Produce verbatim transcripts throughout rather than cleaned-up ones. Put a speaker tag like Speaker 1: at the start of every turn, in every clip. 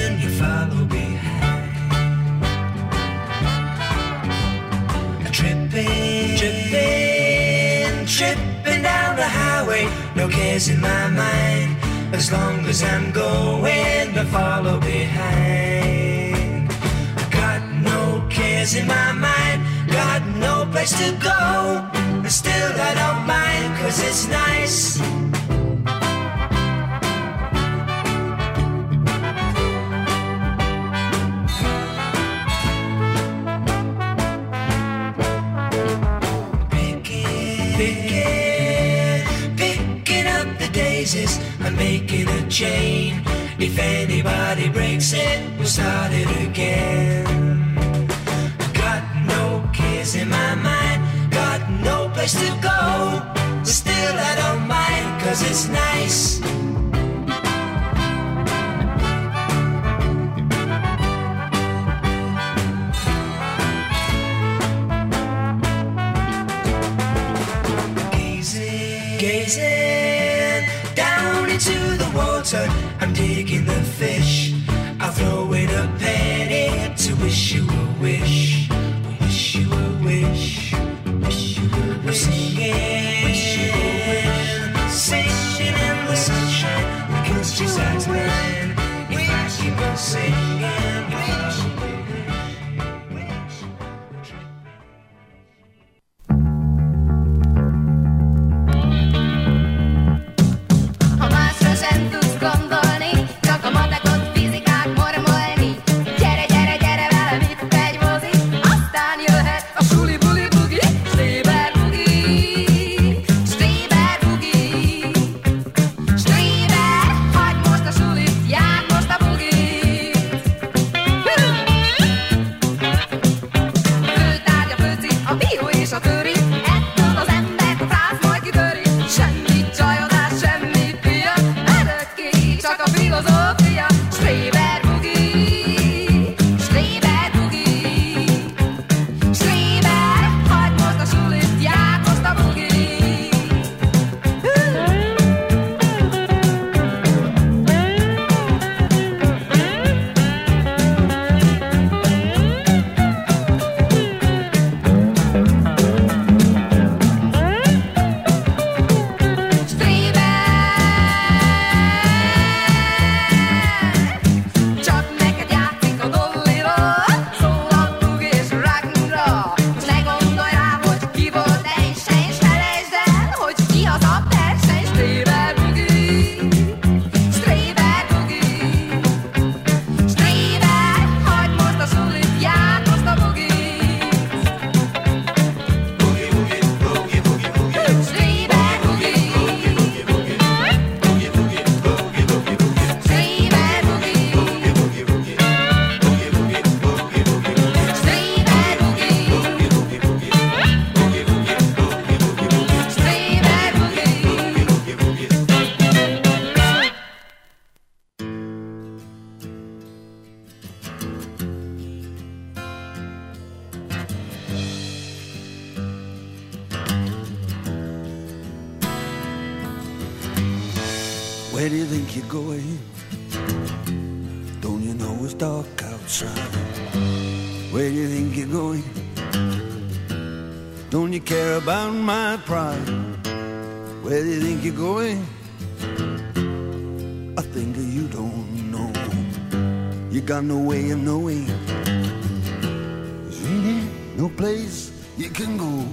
Speaker 1: then you follow behind. Tripping, tripping, tripping down the highway, no cares in my mind. As long as I'm going, I follow behind. Got no cares in my mind, got no place to go, but still I don't mind, cause it's nice. Picking, picking, picking up the daisies, I'm making a chain. If anybody breaks it, we'll start it again. Got no cares in my mind, got no place to go, but still I don't mind, cause it's nice. Gazing, gazing down into the water, I'm digging the fish. I'll throw in a penny to wish you a wish. Wish you a wish. Wish you a wish. Singing, wish you a wish. Singing in the sunshine, because she's at mine. If I keep on singing, wish you a wish.
Speaker 2: Ha másra sem tudsz gondolni, csak a matekot, fizikát mormolni. Gyere, gyere, gyere velem itt egy mozi, aztán jöhet a suli buli bugi. Streber bugi, streber bugi. Streber, hagyd most a sulit, járd most a bugit. Főtárgy a főci, a bíró és a töri, ettől az embert a frász majd kitöri. Semmi csajodás, semmi pia, örökké csak a filozófia. Streber bugi, streber bugi. Streber, hagyd most a sulit, járd most a bugit. Csak neked játszik a dolliról, szól a bugi és rock'n'roll. S ne gondolj rá, hogy ki volt Einstein, s felejtsd el, hogy ki az a verseny. Streber bugi, streber bugi. Streber, hagyd most a sulit, járd most a bugit. Streber bugi, streber bugi.
Speaker 3: Where do you think you're going? Don't you know it's dark outside? Where do you think you're going? Don't you care about my pride? Where do you think you're going? I think you don't know. You got no way of knowing. There's really no place you can go.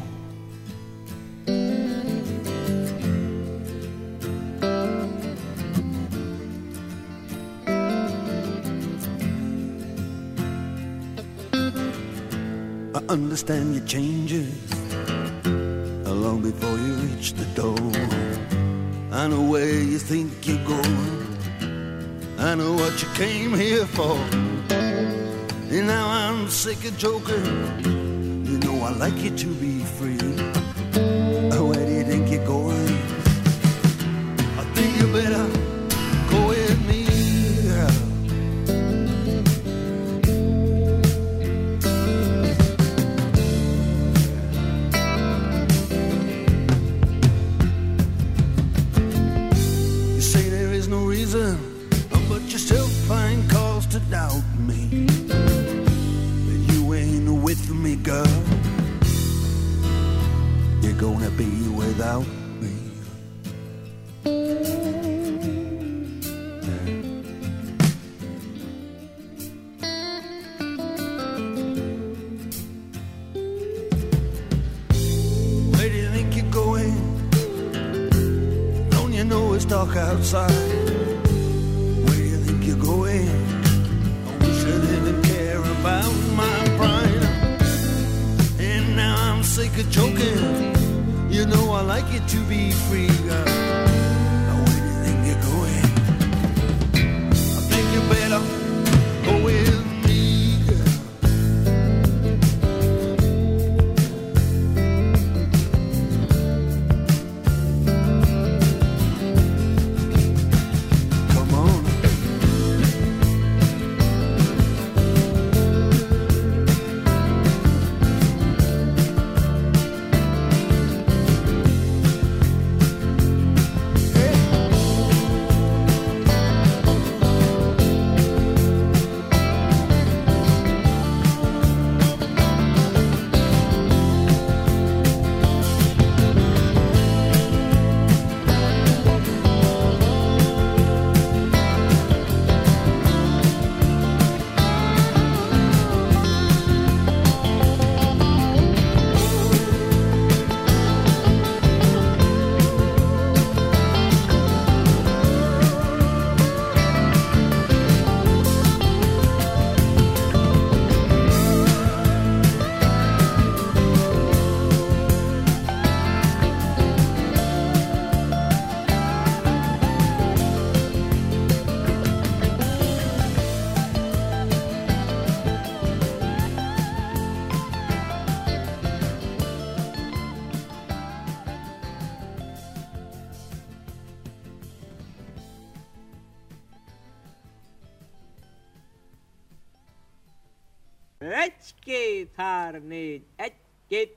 Speaker 3: I understand your changes long before you reach the door. I know where you think you're going. I know what you came here for. And now I'm sick of joking. You know I like you to be free. Where do you think you're going? I think you better go with me. You say there is no reason, but you still find cause to without me. Where do you think you're going? Don't you know it's dark outside? Where do you think you're going? I wish I didn't care about my pride. And now I'm sick of choking. You know I like it to be free, girl. Now where do you think you're going? I think you better go with me, girl. Come on.
Speaker 4: Egy-két, három, négy, egy-két.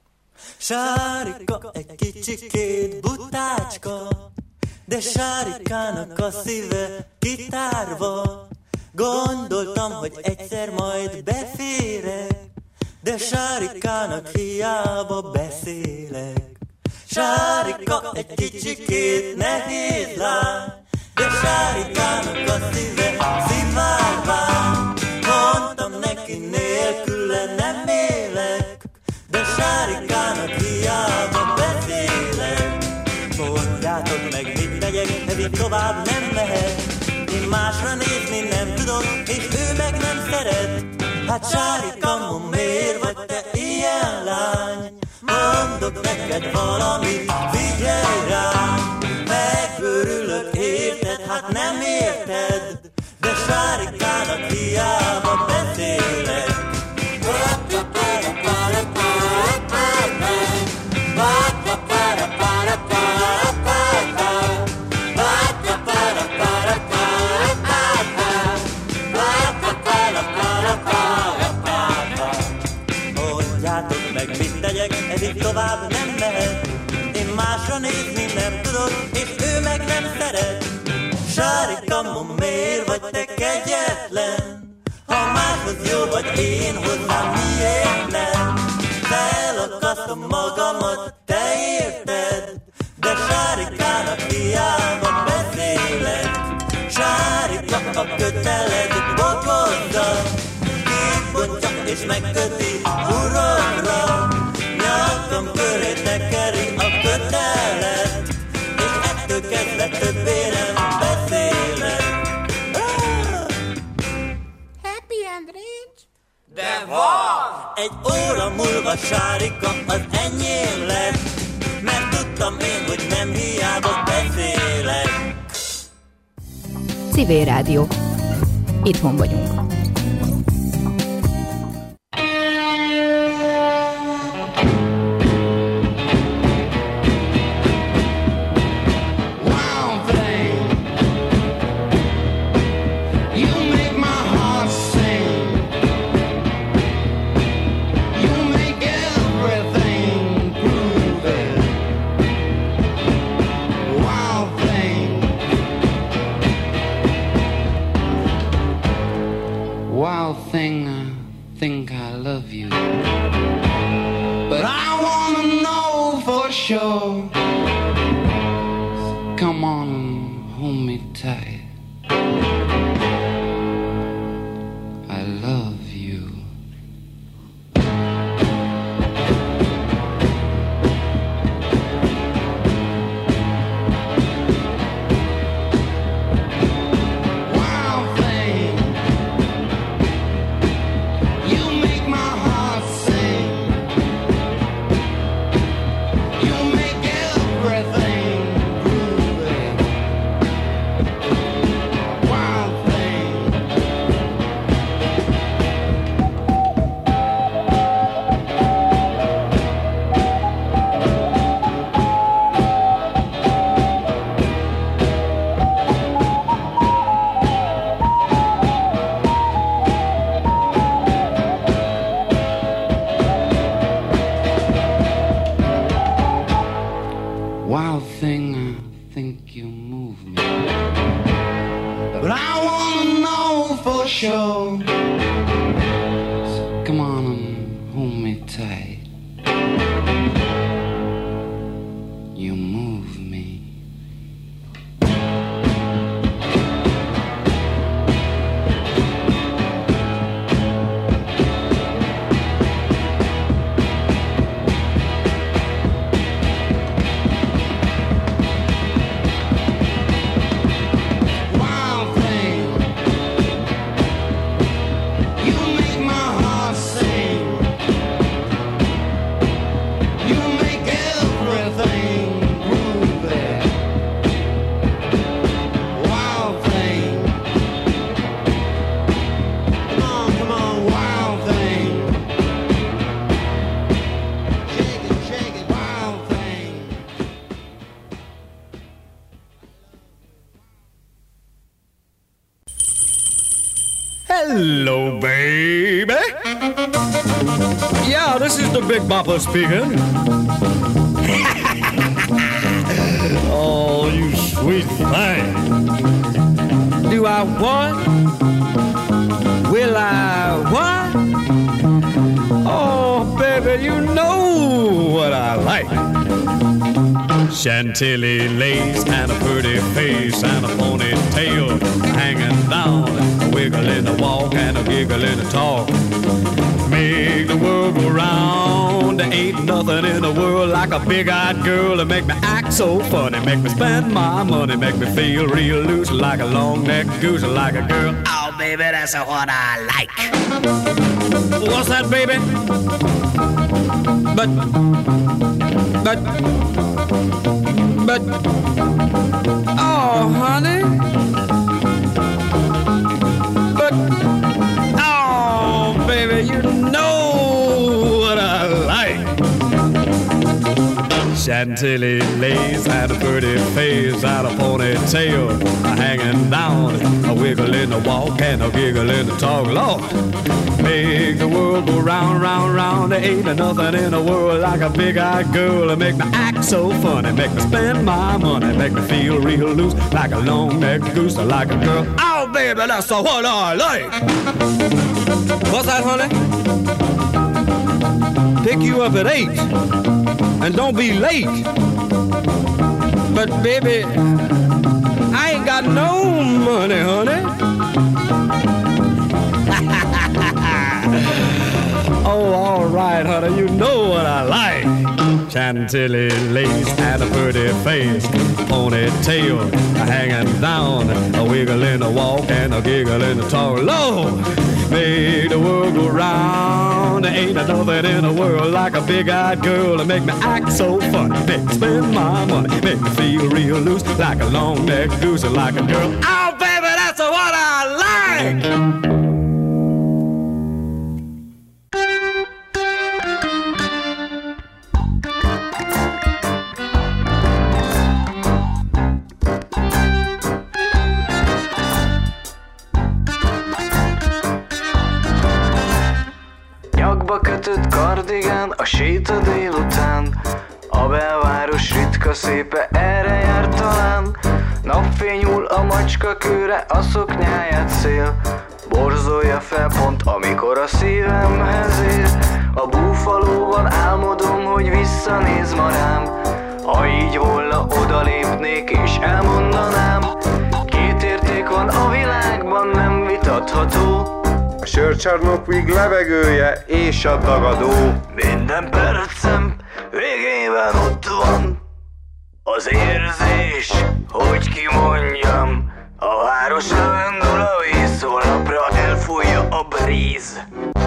Speaker 5: Sárika egy kicsikét butácska, de Sárikának a szíve kitárva. Gondoltam, hogy egyszer majd beférek, de Sárikának hiába beszélek. Sárika egy kicsikét nehéz lány, de Sárikának a szíve szivárvány. Mondtam neki, nélküle nem élek, de Sárikának hiába beszélek. Mondjátok meg, mit tegyek, ez így tovább nem mehet. Én másra nézni nem tudok, és ő meg nem szeret. Hát Sárika, miért vagy te ilyen lány? Mondok neked valamit, figyelj rám. Megörülök, érted, hát nem érted, de Sárikának hiába beszélek. Mondjátok meg, mit tegyek, ez így tovább nem mehet. Én másra nézni nem tudok, és ő meg nem szeret. Sárika, miért vagy te kegyetlen? Ha máshoz jó vagy, én hozzám miért nem? Felakasztom magamat, te érted, de Sárikának hiába beszélek. Sárika a köteled bokozza, kibontja és megköti urakra. Nyakam köré tekeri a kötelet, és ettől kezdve többé nem beszélek.
Speaker 2: Happy and rich?
Speaker 4: De van!
Speaker 5: Egy óra múlva Sárika az enyém lett, mert tudtam én, hogy nem hiába beszélek.
Speaker 6: Civil Rádió. Itthon vagyunk.
Speaker 7: Thing, I think I love you, but I wanna know for for sure. Come on and hold me tight. I love you. Wild thing, you make my heart sing. You make everything groovy. Wild thing. Wild thing, I think you move me. But I wanna know for sure. So come on and hold me tight. You move me. Wild thing, you make my heart sing. You make everything groovy. Wild thing, come on, come on, wild thing. Shake it, shake it, wild thing.
Speaker 8: Hello, baby. Yeah, this is the Big Bopper speaking. Oh, you sweet thing. Do I what? Will I what? Oh, baby, you know what I like. Chantilly lace and a pretty face and a ponytail hanging down, a wiggle in the walk and a giggle in the talk. Make the world go round. There ain't nothing in the world like a big-eyed girl to make me act so funny, make me spend my money, make me feel real loose like a long-necked goose, like a girl. Oh, baby, that's what I like. What's that, baby? But, but, but, oh, honey. But, oh, baby, you know what I like. Chantilly lace and a pretty face and a ponytail hanging down, a wiggle in the walk and a giggle in the talk. Lord, make the world go round, round, round. There ain't nothing in the world like a big-eyed girl to make me act so funny, make me spend my money, make me feel real loose like a long-necked goose, like a girl. Oh, baby, that's what I like. What's that, honey? Pick you up at eight, and don't be late. But, baby, I ain't got no money, honey. Oh, all right, honey, you know what I like. Chantilly lace and a pretty face, ponytail hanging down, a wiggle in the walk and a giggle in the talk. Lord, make the world go round. There ain't nothing in the world like a big-eyed girl to make me act so funny, make me spend my money, make me feel real loose like a long-necked goose, like a girl. Oh, baby, that's what I like.
Speaker 9: Nyakba kötött kardigán a séta délután, a belváros ritka szépe erre jár talán. Napfény hull a macska kőre, a szoknyáját szél borzolja fel pont, amikor a szívemhez ér. A búfalóval álmodom, hogy vissza visszanéz ma rám. Ha így volna, odalépnék és elmondanám. Két érték van a világban, nem vitatható.
Speaker 10: A sörcsarnok levegője és a dagadó.
Speaker 9: Minden percem végében ott van az érzés, hogy kimondjam. A város lendül a víz, holnapra elfújja a bríz.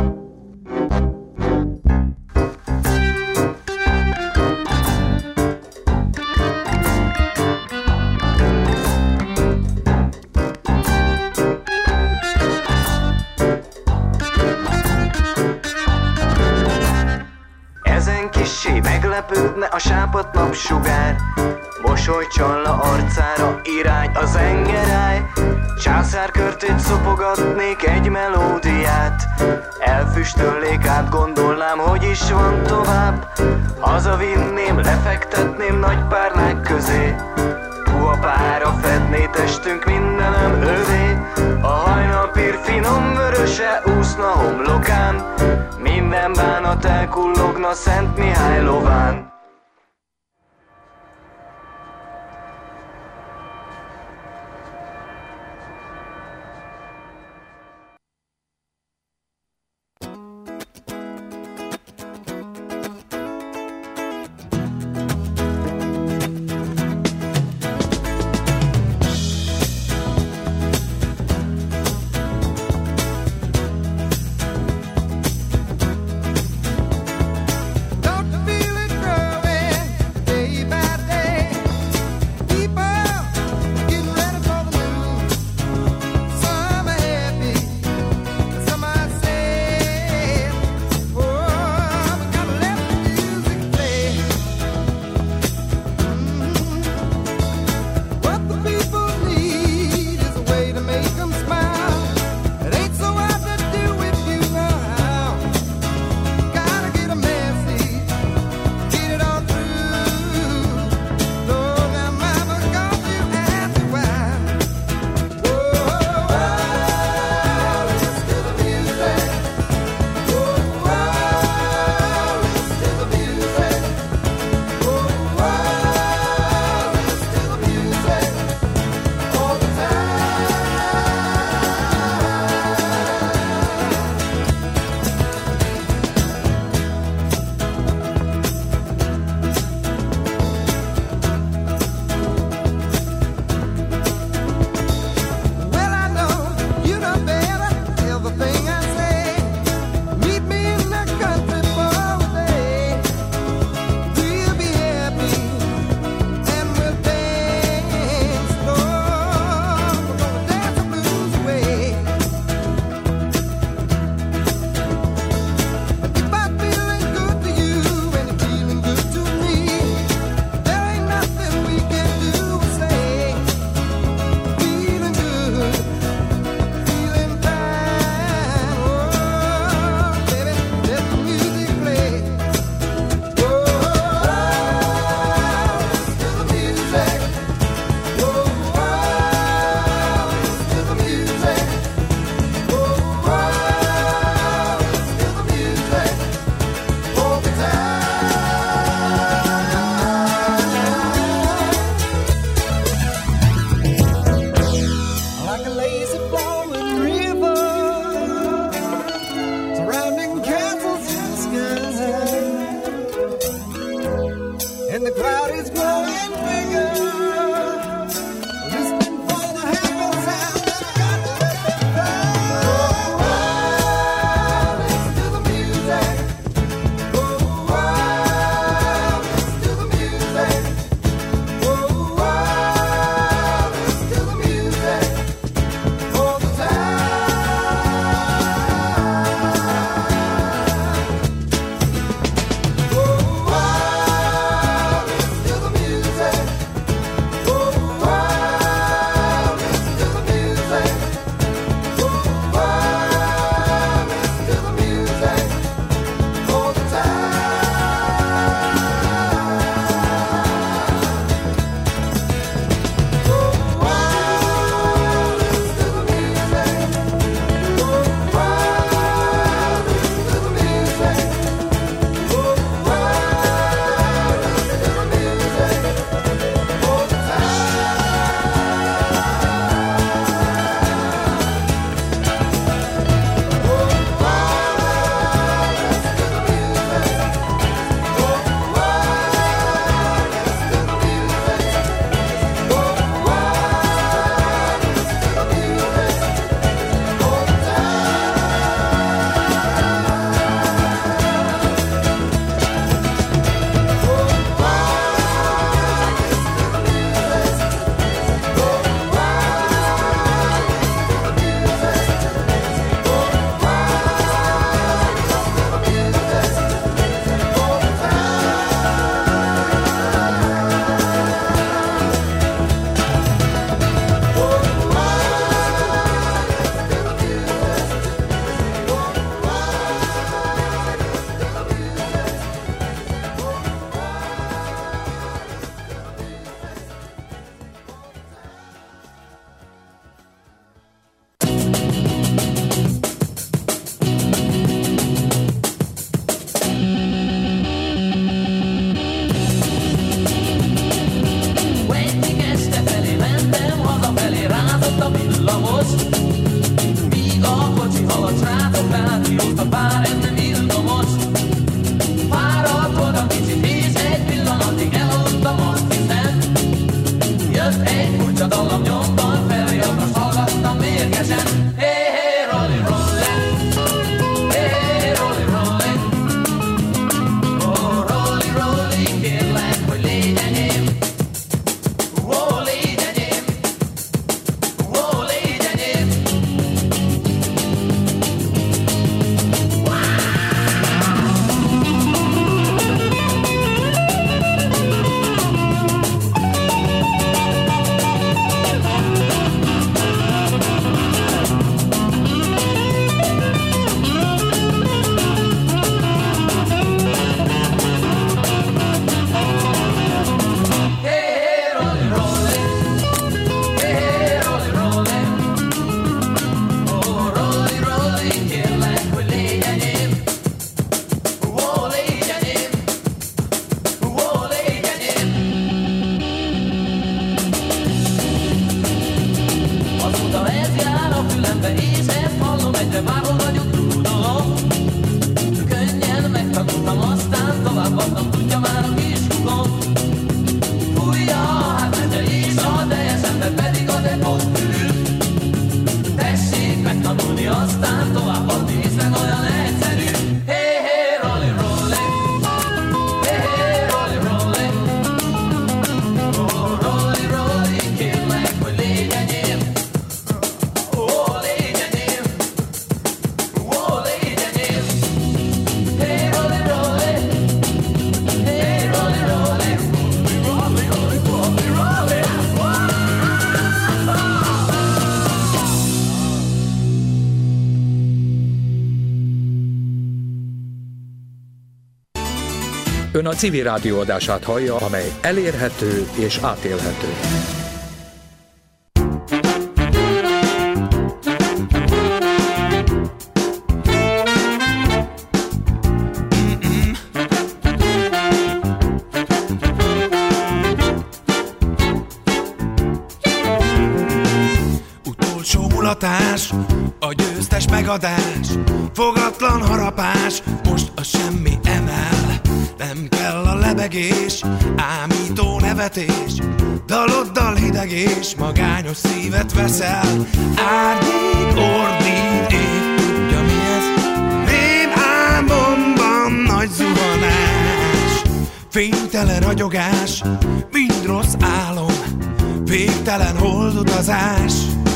Speaker 9: Ezen kissé meglepődne a sápadt napsugár. Mosoly csalna arcára, irány az engeráj. Császárkörtét szopogatnék egy melódiát. Elfüstölnék, átgondolnám, hogy is van tovább. Hazavinném, lefektetném nagy párnák közé. Puha pára fedné testünk, mindenem övé. A hajnalpír finom vöröse úszna homlokán. Minden bánat elkullogna Szent Mihály lován.
Speaker 11: Don't feel it growing. volt srácok, rádióztak, bár ez nem illamos. Fáradt voltam kicsit, és egy pillanatig elaludtam, azt hiszem. Jött egy furcsa dallam nyomban, felriadast hallgattam mérgesen. Hey, hey, rolli, rolli, hey, hey, rolli, rolli. Oh, rolli, rolli, kérlek, hogy légy enyém. Oh, légy enyém. Oh, légy enyém.
Speaker 12: Ön a civil rádió adását hallja, amely elérhető és átélhető.
Speaker 1: Utolsó mulatás, a győztes megadás, fogatlan harapás, most a semmi emel. Nem kell a lebegés, ámító nevetés, daloddal hideg és magányos szívet veszel. Árnyék, ordít, ég, tudja mi ez? Rém álmomban nagy zuhanás, fénytelen ragyogás, mind rossz álom, végtelen holdutazás.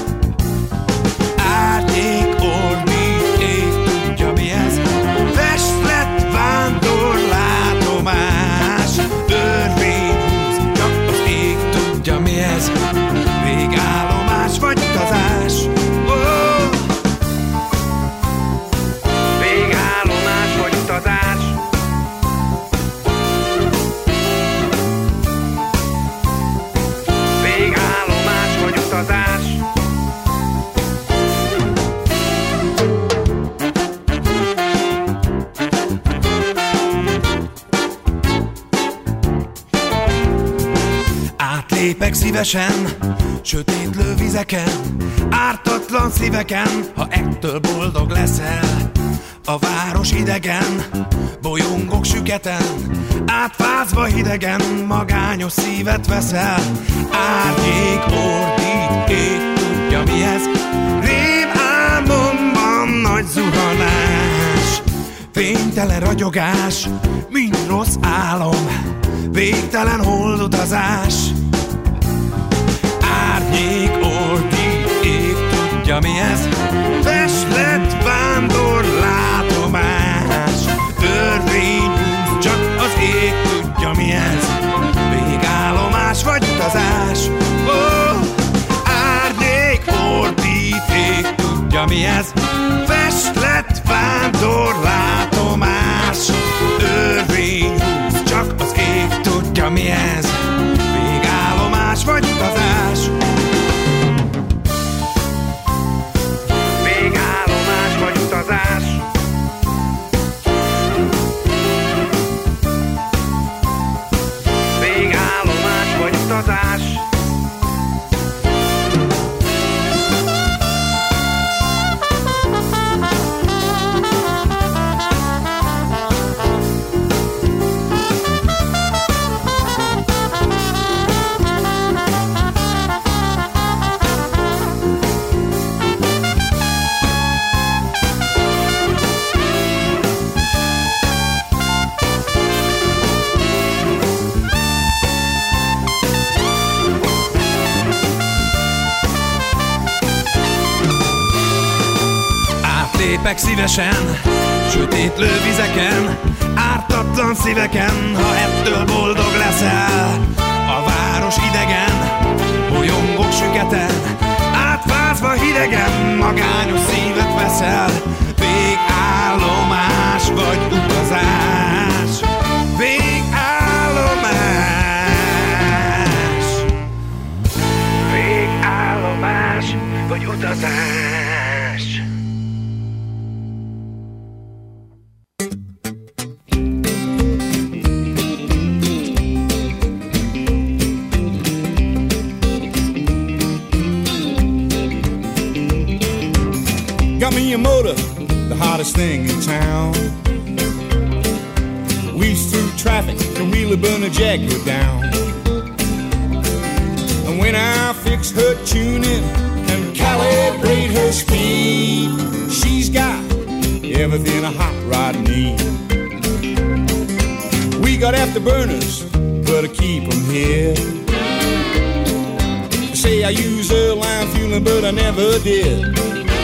Speaker 1: Árnyék, ordít, ég, tudja mi ez? Festlet, vándor, látomás, örvény húz, csak az ég tudja mi ez? Végállomás vagy utazás? Oh! Végállomás vagy utazás? Végállomás vagy utazás? Átlépek szívesen, sötétlő vizeken, ártatlan szíveken, ha ettől boldog leszel. A város idegen, bolyongok süketen, átfázva hidegen, magányos szívet veszel. Árnyék, ordít, ég, tudja mi ez? Rém álmomban nagy zuhanás, fénytelen ragyogás, mind rossz álom, végtelen holdutazás. Árnyék, ordít, ég, tudja mi ez? Festlet, vándor, látomás, örvény húz, csak az ég tudja mi ez? Végállomás vagy utazás? Oh! Árnyék, ordít, ég, tudja mi ez? Festlet, vándor, látomás, örvény húz, csak az ég tudja mi ez? Végállomás vagy utazás? Végállomás vagy utazás? Végállomás vagy utazás?
Speaker 13: lépek szívesen, sötét lővizeken, ártatlan szíveken, ha ettől boldog leszel. A város idegen, bolyongok süketen, átvázva hidegen, magányos szívet veszel. Végállomás vagy utazás, végállomás, végállomás vagy utazás.
Speaker 14: Got me a motor, the hottest thing in town. Weaves through traffic, can really burn a Jaguar down. And when I fix her tuning and calibrate her speed, she's got everything a hot rod needs. We got afterburners, but I keep them here. Say I use her line fueling, but I never did.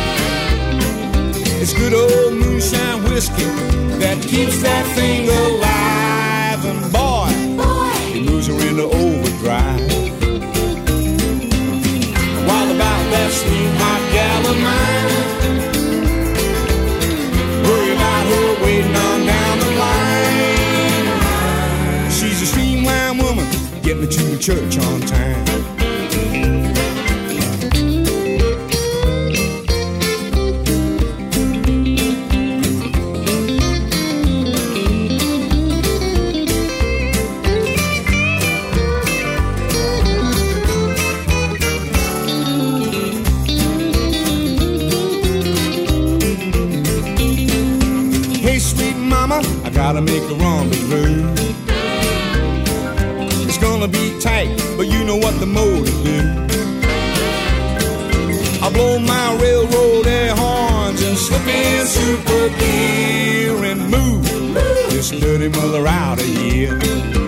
Speaker 14: It's good old moonshine whiskey that keeps that thing alive. And boy, boy, it moves her into overdrive. While about that steam hot gal of mine, worry about her waiting on down the line. She's a streamline woman, get me to the church on time. I gotta make a rendezvous. It's gonna be tight, but you know what the motor do. I blow my railroad air horns and slip in super gear and move, move this dirty mother out of here.